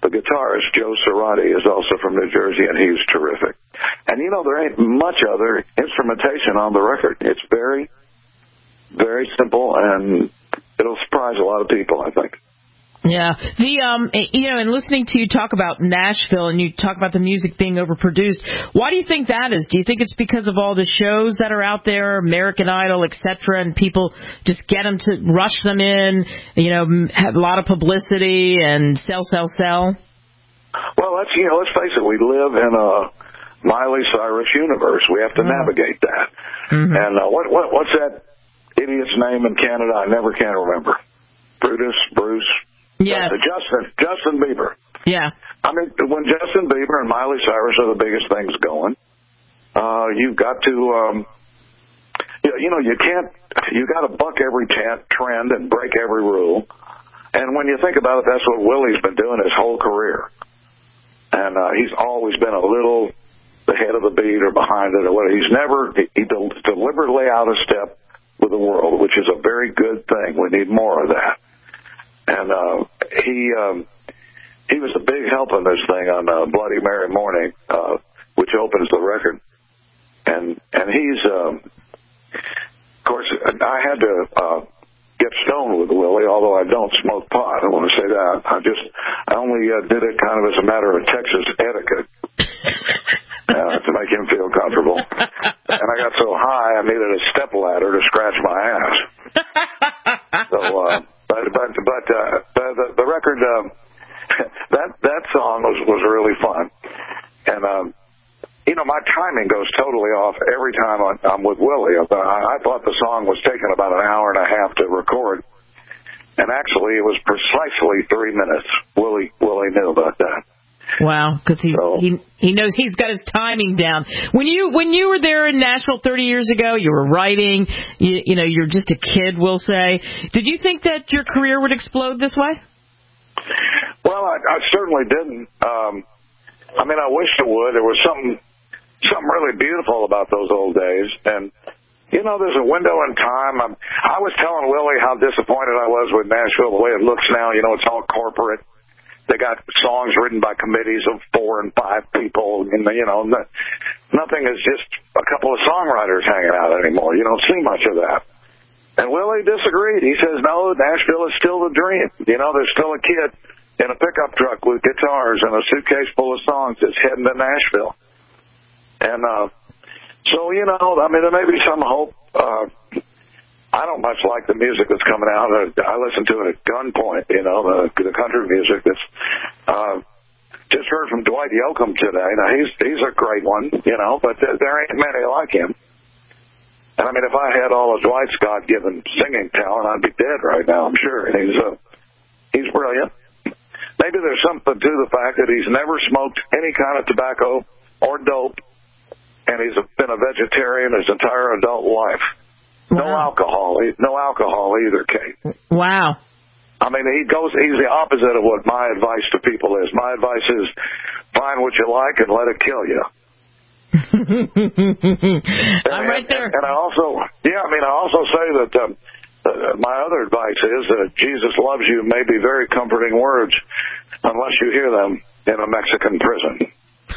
the guitarist, Joe Cerati, is also from New Jersey, and he's terrific. And, you know, there ain't much other instrumentation on the record. It's very, very simple, and it'll surprise a lot of people, I think. Yeah. The um you know, and listening to you talk about Nashville and you talk about the music being overproduced, why do you think that is? Do you think it's because of all the shows that are out there, American Idol, et cetera, and people just get them to rush them in, you know, have a lot of publicity and sell, sell, sell? Well, let's, you know, let's face it, we live in a Miley Cyrus universe. We have to oh. navigate that. Mm-hmm. And uh, what, what what's that idiot's name in Canada? I never can remember. Brutus, Bruce. Yes. Justin, Justin Bieber. Yeah. I mean, when Justin Bieber and Miley Cyrus are the biggest things going, uh, you've got to, um, you, you know, you can't, you got to buck every t- trend and break every rule. And when you think about it, that's what Willie's been doing his whole career. And uh, he's always been a little ahead of the beat or behind it or whatever. He's never, he, he del- deliberately out of step with the world, which is a very good thing. We need more of that. And uh, he um, he was a big help in this thing on uh, Bloody Mary Morning, uh, which opens the record. And and he's, um, of course, I had to uh, get stoned with Willie, although I don't smoke pot. I want to say that. I just, I only uh, did it kind of as a matter of Texas etiquette uh, to make him feel comfortable. And I got so high I needed a stepladder to scratch my ass. So. Uh, But but but uh, the the record um, that that song was was really fun, and um, you know my timing goes totally off every time I'm, I'm with Willie. I, I thought the song was taking about an hour and a half to record, and actually it was precisely three minutes. Willie Willie knew about that. Wow, because he, so, he he knows he's got his timing down. When you when you were there in Nashville thirty years ago, you were writing. You, you know, you're just a kid, we'll say. Did you think that your career would explode this way? Well, I, I certainly didn't. Um, I mean, I wished it would. There was something something really beautiful about those old days, and you know, there's a window in time. I'm, I was telling Willie how disappointed I was with Nashville the way it looks now. You know, it's all corporate. They got songs written by committees of four and five people, and you know, nothing is just a couple of songwriters hanging out anymore. You don't see much of that. And Willie disagreed. He says, no, Nashville is still the dream. You know, there's still a kid in a pickup truck with guitars and a suitcase full of songs that's heading to Nashville. And uh, so, you know, I mean, there may be some hope. Uh, I don't much like the music that's coming out. I listen to it at gunpoint, you know, the, the country music. That's uh, just heard from Dwight Yoakam today. Now, he's he's a great one, you know, but there, there ain't many like him. And, I mean, if I had all of Dwight's God-given singing talent, I'd be dead right now, I'm sure. And he's, uh, he's brilliant. Maybe there's something to the fact that he's never smoked any kind of tobacco or dope, and he's been a vegetarian his entire adult life. Wow. No alcohol, no alcohol either, Kate. Wow. I mean, he goes, he's the opposite of what my advice to people is. My advice is find what you like and let it kill you. I'm right there. And, and I also, yeah, I mean, I also say that um, uh, my other advice is that Jesus loves you may be very comforting words unless you hear them in a Mexican prison.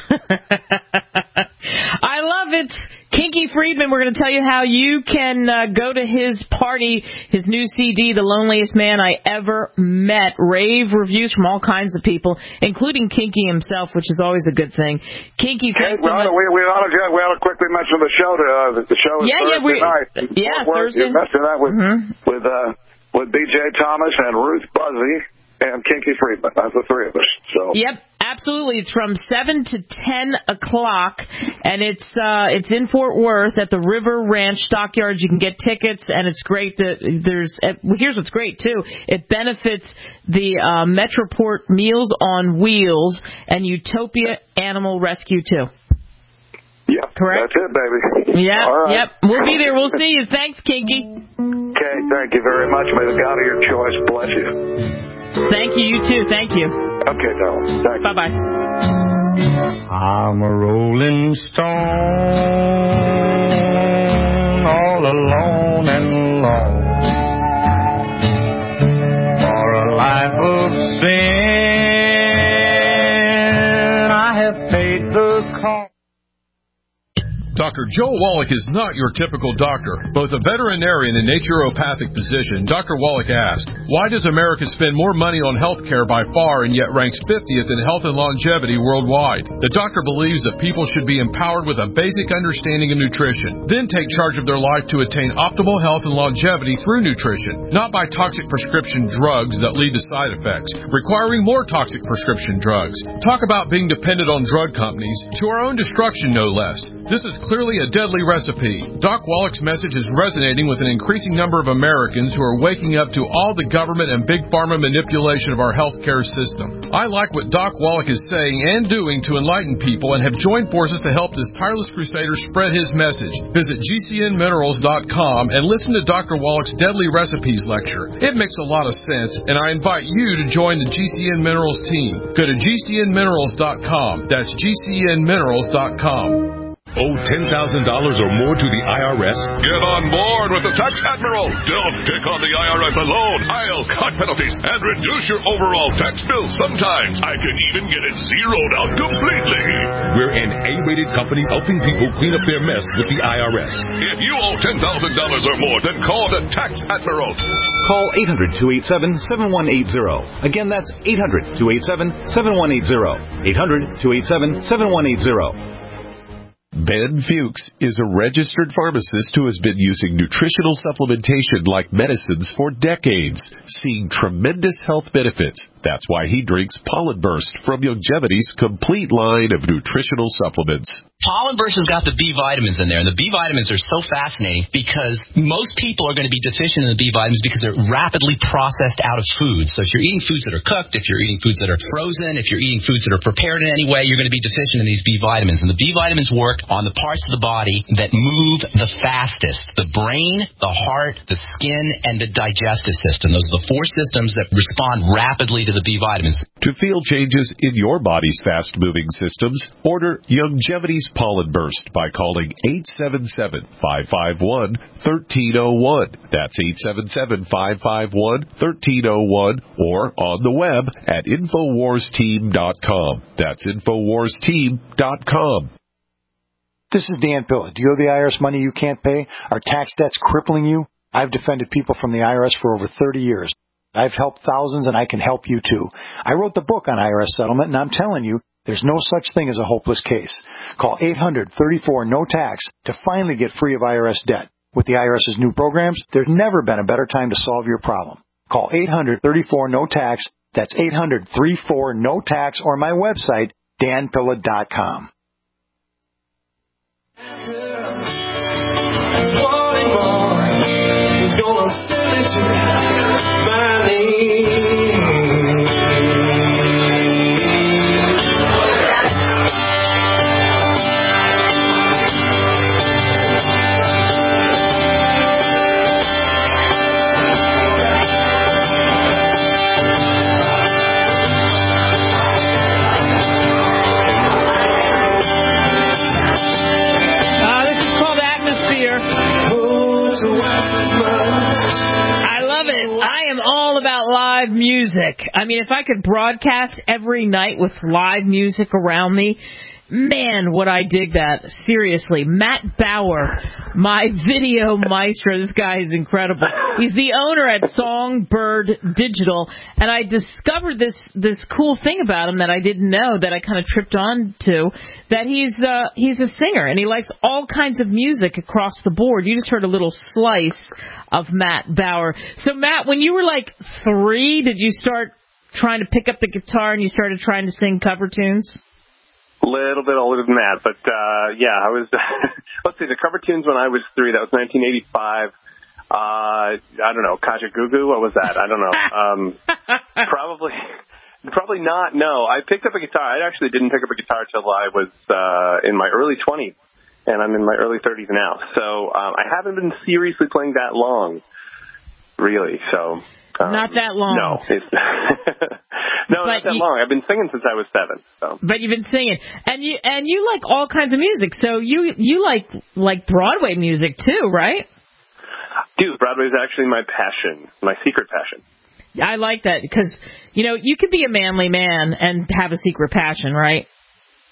I love it. Kinky Friedman, we're going to tell you how you can uh, go to his party, his new C D, The Loneliest Man I Ever Met. Rave reviews from all kinds of people, including Kinky himself, which is always a good thing. Kinky, thanks hey, so much. We, we, ought to, we ought to quickly mention the show. To, uh, the show is yeah, Thursday yeah, we, night. Yeah, Fort Thursday. You mentioned that with, mm-hmm. with, uh, with B J Thomas and Ruth Buzzy and Kinky Friedman. That's the three of us. So. Yep. Absolutely. It's from seven to ten o'clock, and it's uh, it's in Fort Worth at the River Ranch Stockyards. You can get tickets, and it's great that there's – here's what's great, too. It benefits the uh, Metroport Meals on Wheels and Utopia Animal Rescue, too. Yep. Correct? That's it, baby. Yep. All right. Yep. We'll be there. We'll see you. Thanks, Kinky. Okay. Thank you very much. May the God of your choice bless you. Thank you. You too. Thank you. Okay, darling. Thank you. Bye-bye. I'm a rolling stone, all alone and alone, for a life of sin call. Doctor Joe Wallach is not your typical doctor. Both a veterinarian and naturopathic physician, Doctor Wallach asked, why does America spend more money on health care by far and yet ranks fiftieth in health and longevity worldwide? The doctor believes that people should be empowered with a basic understanding of nutrition, then take charge of their life to attain optimal health and longevity through nutrition, not by toxic prescription drugs that lead to side effects, requiring more toxic prescription drugs. Talk about being dependent on drug companies, to our own destruction no less. This is clearly a deadly recipe. Doc Wallach's message is resonating with an increasing number of Americans who are waking up to all the government and big pharma manipulation of our healthcare system. I like what Doc Wallach is saying and doing to enlighten people and have joined forces to help this tireless crusader spread his message. Visit G C N minerals dot com and listen to Doctor Wallach's Deadly Recipes lecture. It makes a lot of sense, and I invite you to join the G C N Minerals team. Go to G C N minerals dot com. That's G C N minerals dot com. Owe ten thousand dollars or more to the I R S? Get on board with the Tax Admiral. Don't take on the I R S alone. I'll cut penalties and reduce your overall tax bill. Sometimes I can even get it zeroed out completely. We're an A-rated company helping people clean up their mess with the I R S. If you owe ten thousand dollars or more, then call the Tax Admiral. Call eight hundred, two eight seven, seven one eight zero. Again, that's eight hundred, two eight seven, seven one eight zero. eight hundred, two eight seven, seven one eight zero. Ben Fuchs is a registered pharmacist who has been using nutritional supplementation like medicines for decades, seeing tremendous health benefits. That's why he drinks Pollen Burst from Youngevity's complete line of nutritional supplements. Pollen Burst has got the B vitamins in there, and the B vitamins are so fascinating because most people are going to be deficient in the B vitamins because they're rapidly processed out of food. So if you're eating foods that are cooked, if you're eating foods that are frozen, if you're eating foods that are prepared in any way, you're going to be deficient in these B vitamins. And the B vitamins work on the parts of the body that move the fastest: the brain, the heart, the skin, and the digestive system. Those are the four systems that respond rapidly to the B vitamins. To feel changes in your body's fast-moving systems, order Youngevity's Pollen Burst by calling eight seven seven, five five one, one three zero one. That's eight seven seven, five five one, one three zero one, or on the web at infowars team dot com. That's infowars team dot com. This is Dan Pilla. Do you owe the I R S money you can't pay? Are tax debts crippling you? I've defended people from the I R S for over thirty years. I've helped thousands, and I can help you too. I wrote the book on I R S settlement, and I'm telling you, there's no such thing as a hopeless case. Call eight hundred, thirty-four, no tax to finally get free of I R S debt. With the IRS's new programs, there's never been a better time to solve your problem. Call eight hundred, thirty-four, no tax. That's eight hundred, thirty-four, no tax, or my website, dan pilla dot com. Live music. I mean, if I could broadcast every night with live music around me, man, would I dig that. Seriously. Matt Bauer, my video maestro. This guy is incredible. He's the owner at Songbird Digital, and I discovered this this cool thing about him that I didn't know, that I kind of tripped on to, that he's uh, he's a singer, and he likes all kinds of music across the board. You just heard a little slice of Matt Bauer. So, Matt, when you were like three, did you start trying to pick up the guitar and you started trying to sing cover tunes? A little bit older than that, but uh yeah, I was, let's see, the cover tunes when I was three, that was nineteen eighty-five. Uh, I don't know, Kaja Gugu, what was that? I don't know. Um, probably, probably not, no. I picked up a guitar. I actually didn't pick up a guitar till I was uh in my early twenties, and I'm in my early thirties now. So um, I haven't been seriously playing that long, really, so... Um, not that long. No, it's no, not that you, long. I've been singing since I was seven. So. But you've been singing, and you and you like all kinds of music. So you you like like Broadway music too, right? Dude, Broadway is actually my passion, my secret passion. I like that because you know you could be a manly man and have a secret passion, right?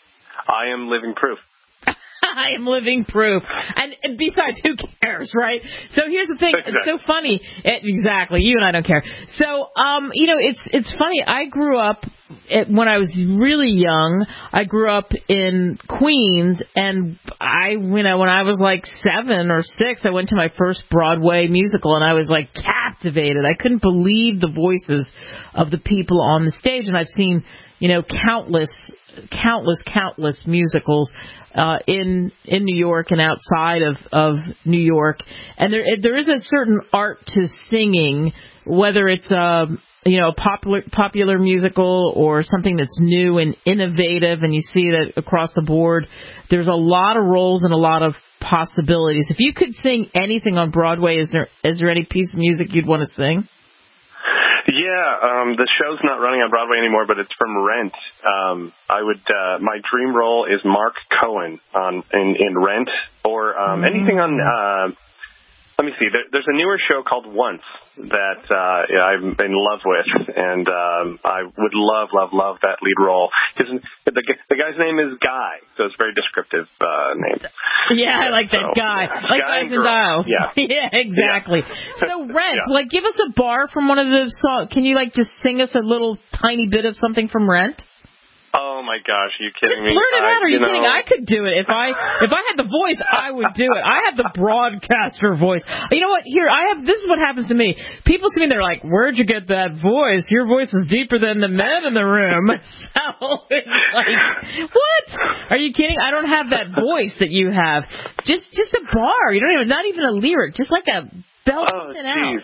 I am living proof. I am living proof. And, and besides, who cares, right? So here's the thing. Exactly. It's so funny. It, exactly. You and I don't care. So, um, you know, it's it's funny. I grew up, it, when I was really young, I grew up in Queens, and I, you know, when I was like seven or six, I went to my first Broadway musical, and I was like captivated. I couldn't believe the voices of the people on the stage, and I've seen, you know, countless, countless, countless musicals uh, in in New York and outside of, of New York. And there there is a certain art to singing, whether it's a you know popular popular musical or something that's new and innovative. And you see that across the board. There's a lot of roles and a lot of possibilities. If you could sing anything on Broadway, is there is there any piece of music you'd want to sing? Yeah, um, the show's not running on Broadway anymore, but it's from Rent. Um, I would, uh, my dream role is Mark Cohen on in, in Rent, or um, mm. anything on. Uh, let me see. There, there's a newer show called Once that uh, I'm in love with, and um, I would love, love, love that lead role. His, the, the guy's name is Guy, so it's a very descriptive uh, name. Yeah, I like that so, Guy. Yeah. Like Guy Guys and and Girl. Dials. Yeah, yeah exactly. Yeah. So, Rent, yeah. like, give us a bar from one of the songs. Can you, like, just sing us a little tiny bit of something from Rent? Oh my gosh, are you kidding Just me? blurt it out. Are you, you kidding? know... I could do it if I if I had the voice. I would do it. I have the broadcaster voice. You know what? Here, I have. This is what happens to me. People see me. They're like, "Where'd you get that voice? Your voice is deeper than the men in the room." So it's like, what? Are you kidding? I don't have that voice that you have. Just just a bar. You don't even not even a lyric. Just like a belt oh, it out.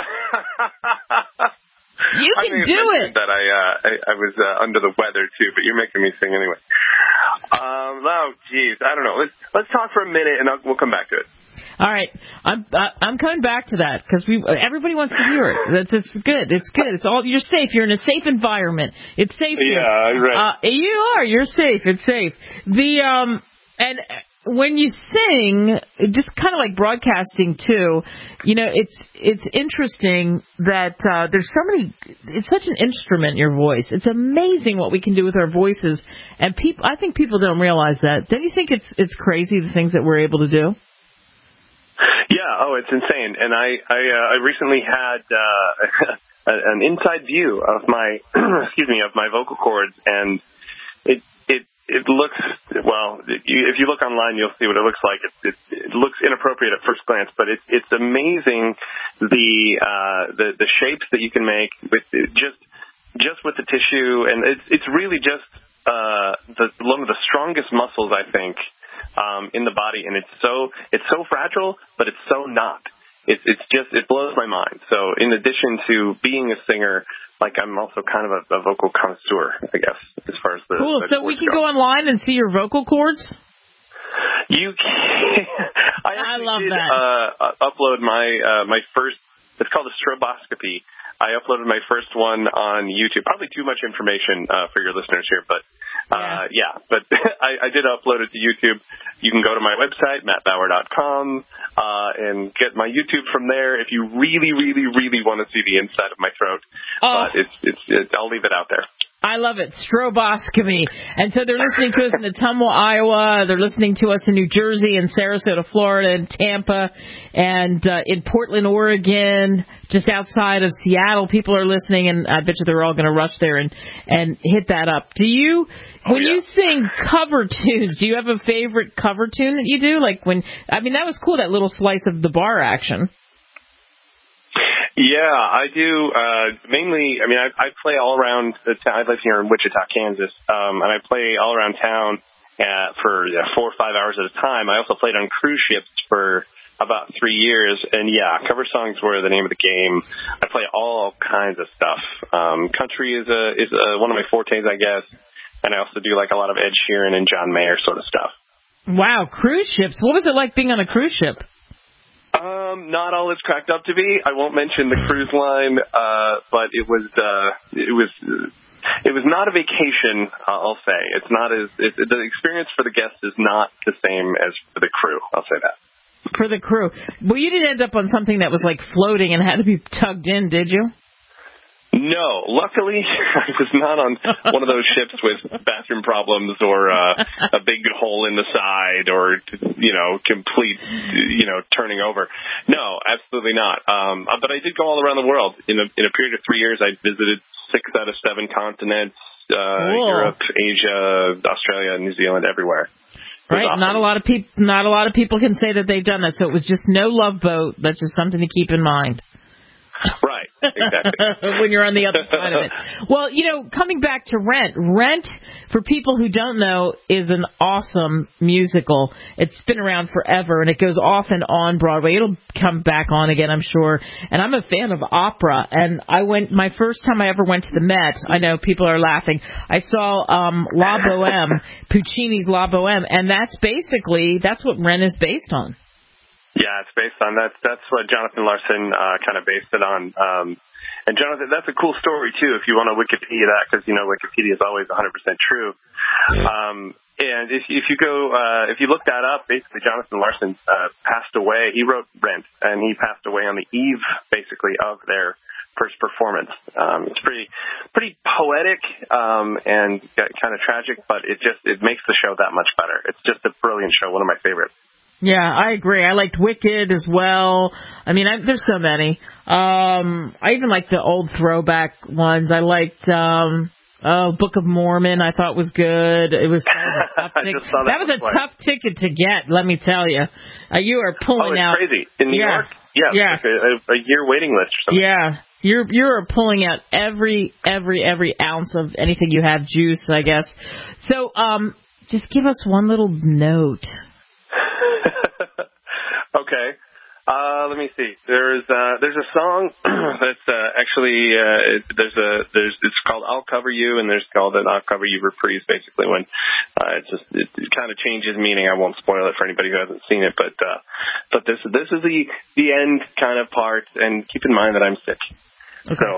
You can I do it. That I, uh, I I was uh, under the weather too, but you're making me sing anyway. Um, oh, geez, I don't know. Let's let's talk for a minute, and I'll, we'll come back to it. All right, I'm uh, I'm coming back to that because we everybody wants to hear it. That's it's good. It's good. It's all you're safe. You're in a safe environment. It's safe. Here. Yeah, right. Uh, you are. You're safe. It's safe. The um and. When you sing, just kind of like broadcasting too, you know, it's it's interesting that uh, there's so many. It's such an instrument, your voice. It's amazing what we can do with our voices, and people. I think people don't realize that. Don't you think it's it's crazy the things that we're able to do? Yeah. Oh, it's insane. And I I, uh, I recently had uh, an inside view of my excuse me of my vocal cords, and it it. It looks, well, if you look online, you'll see what it looks like. It, it, it looks inappropriate at first glance, but it, it's amazing the, uh, the the shapes that you can make with just just with the tissue, and it's it's really just uh, the, one of the strongest muscles, I think, um, in the body, and it's so it's so fragile, but it's so not. It's it's just it blows my mind. So in addition to being a singer, like I'm also kind of a, a vocal connoisseur, I guess, as far as the cool. The so we can go. go online and see your vocal cords. You can. I, I love did, that. Uh, upload my uh, my first. It's called a stroboscopy. I uploaded my first one on YouTube. Probably too much information uh, for your listeners here, but uh, yeah. yeah. But I, I did upload it to YouTube. You can go to my website, matt bauer dot com, uh, and get my YouTube from there if you really, really, really want to see the inside of my throat. Oh. But it's, it's, it's, I'll leave it out there. I love it. Stroboscopy. And so they're listening to us in Ottumwa, Iowa. They're listening to us in New Jersey and Sarasota, Florida, and Tampa, and uh, in Portland, Oregon, just outside of Seattle. People are listening, and I bet you they're all going to rush there and, and hit that up. Do you, when oh, yeah. you sing cover tunes, do you have a favorite cover tune that you do? Like when, I mean, that was cool, that little slice of the bar action. Yeah, I do. Uh, mainly, I mean, I, I play all around the town. I live here in Wichita, Kansas, um, and I play all around town uh, for yeah, four or five hours at a time. I also played on cruise ships for about three years, and yeah, cover songs were the name of the game. I play all kinds of stuff. Um, country is a is a, one of my fortes, I guess, and I also do like a lot of Ed Sheeran and John Mayer sort of stuff. Wow, cruise ships! What was it like being on a cruise ship? Um, not all it's cracked up to be. I won't mention the cruise line, uh, but it was, uh, it was, it was not a vacation, uh, I'll say. It's not as, it, the experience for the guests is not the same as for the crew, I'll say that. For the crew. Well, you didn't end up on something that was like floating and had to be tugged in, did you? No, luckily I was not on one of those ships with bathroom problems or uh, a big hole in the side or, you know, complete, you know, turning over. No, absolutely not. Um, but I did go all around the world. In a, in a period of three years, I visited six out of seven continents, uh, cool. Europe, Asia, Australia, New Zealand, everywhere. Right, awesome. not a lot of people. Not a lot of people can say that they've done that. So it was just no Love Boat. That's just something to keep in mind. Right, exactly. When you're on the other side of it. Well, you know, coming back to Rent, Rent, for people who don't know, is an awesome musical. It's been around forever, and it goes off and on Broadway. It'll come back on again, I'm sure. And I'm a fan of opera, and I went, my first time I ever went to the Met, I know people are laughing, I saw um, La Boheme, Puccini's La Boheme, and that's basically, that's what Rent is based on. Yeah, it's based on that's that's what Jonathan Larson uh, kind of based it on. Um, and Jonathan, that's a cool story too. If you want to Wikipedia that, because you know Wikipedia is always one hundred percent true. Um, and if if you go uh, if you look that up, basically Jonathan Larson uh, passed away. He wrote Rent, and he passed away on the eve, basically, of their first performance. Um, it's pretty pretty poetic um, and kind of tragic, but it just it makes the show that much better. It's just a brilliant show, one of my favorites. Yeah, I agree. I liked Wicked as well. I mean, I, there's so many. Um, I even liked the old throwback ones. I liked um, oh, Book of Mormon. I thought was good. It was, that was a tough ticket. that, that was a play. tough ticket to get. Let me tell you. Uh, you are pulling oh, it's out. Crazy in New yeah, York. Yeah, yeah. Like a, a year waiting list or something. Yeah. You're you're pulling out every every every ounce of anything you have juice, I guess. So, um, just give us one little note. Okay. Uh, let me see. There's uh, there's a song that's uh, actually uh, it, there's a there's it's called "I'll Cover You" and there's called an "I'll Cover You" reprise. Basically, when uh, it just it, it kind of changes meaning. I won't spoil it for anybody who hasn't seen it, but uh, but this this is the the end kind of part. And keep in mind that I'm sick. Okay. So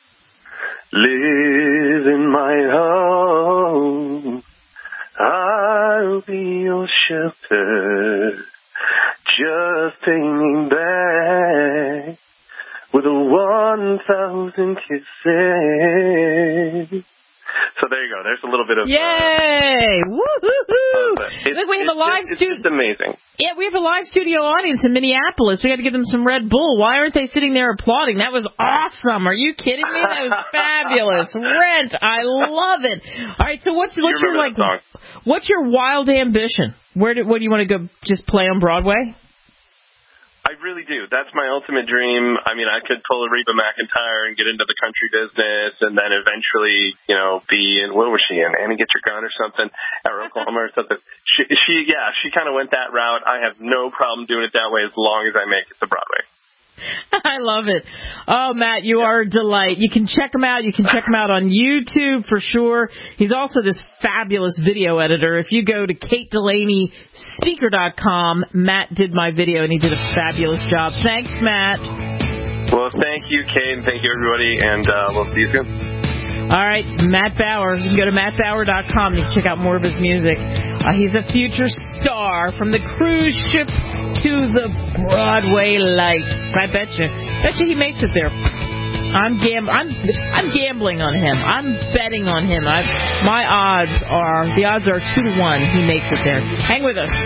live in my home. I'll be your shelter. Just take me back with a one thousand kisses. So there you go. There's a little bit of... Yay! Uh, Woo-hoo-hoo! Look, we have a live studio. It's just amazing. Yeah, we have a live studio audience in Minneapolis. We got to give them some Red Bull. Why aren't they sitting there applauding? That was awesome. Are you kidding me? That was fabulous. Rent. I love it. All right, so what's what's you your like? What's your wild ambition? Where do what do you want to go? Just play on Broadway? I really do. That's my ultimate dream. I mean, I could pull a Reba McEntire and get into the country business and then eventually, you know, be in, what was she in? Annie Get Your Gun or something at Oklahoma or something. She, she yeah, she kind of went that route. I have no problem doing it that way as long as I make it to Broadway. I love it. Oh, Matt, you are a delight. You can check him out. You can check him out on YouTube for sure. He's also this fabulous video editor. If you go to Kate Delaney Speaker dot com, Matt did my video, and he did a fabulous job. Thanks, Matt. Well, thank you, Kate, and thank you, everybody, and uh, we'll see you soon. All right, Matt Bauer. You can go to Matt Bauer dot com. You can check out more of his music. Uh, he's a future star from the cruise ship to the Broadway lights. I bet you. Bet you he makes it there. I'm gam- I'm I'm gambling on him. I'm betting on him. I've, my odds are the odds are two to one. He makes it there. Hang with us.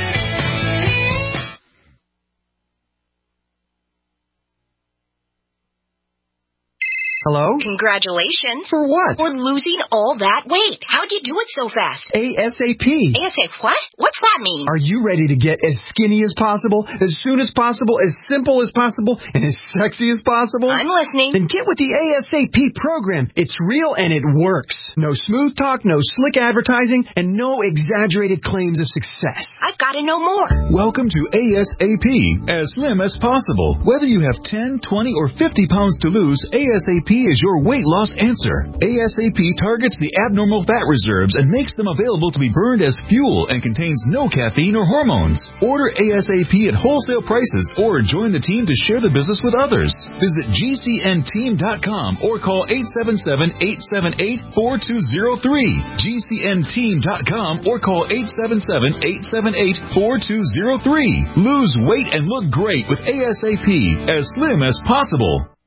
Hello? Congratulations. For what? For losing all that weight. How'd you do it so fast? ASAP. ASAP what? What's that mean? Are you ready to get as skinny as possible, as soon as possible, as simple as possible, and as sexy as possible? I'm listening. Then get with the ASAP program. It's real and it works. No smooth talk, no slick advertising, and no exaggerated claims of success. I've got to know more. Welcome to ASAP, as slim as possible. Whether you have ten, twenty, or fifty pounds to lose, ASAP is your weight loss answer. ASAP targets the abnormal fat reserves and makes them available to be burned as fuel and contains no caffeine or hormones. Order ASAP at wholesale prices or join the team to share the business with others. Visit G C N team dot com or call eight seven seven, eight seven eight, four two zero three. G C N team dot com or call eight seven seven, eight seven eight, four two zero three. Lose weight and look great with ASAP, as slim as possible.